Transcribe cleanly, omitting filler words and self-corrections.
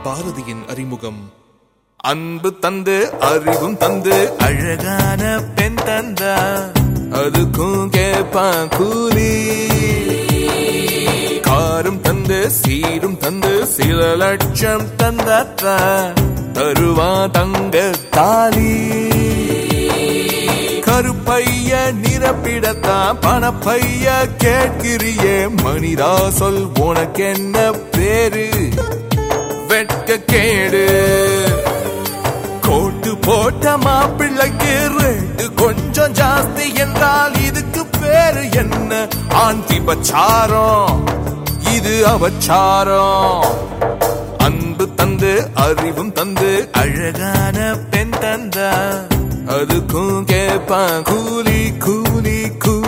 பாரதியின் அறிமுகம். அன்பு தந்து அறிவும் தந்து அழகான பெண் தந்தா அதுக்கும் கேப்பான் கூலி. காரும் தந்து சீரும் தந்து சில லட்சம் தந்தாத்தா தருவா தங்க தாலி. கருப்பைய நிரப்பிடத்தான் பணப்பைய கேட்கிறியே மனிதா சொல் உனக்கு என்ன பேரு? வெட்க கேடு. கோட்டு போட்ட மாப்பிள்ளைக்கு ரேட்டு கொஞ்சம் ஜாஸ்தி என்றால் இதுக்கு பேரு என்ன? ஆண்டி பச்சாரம், இது அவச்சாரம். அன்பு தந்து அறிவும் தந்து அழகான பெண் தந்தா அதுக்கும் கேப்பான் கூலி கூலி கூலி.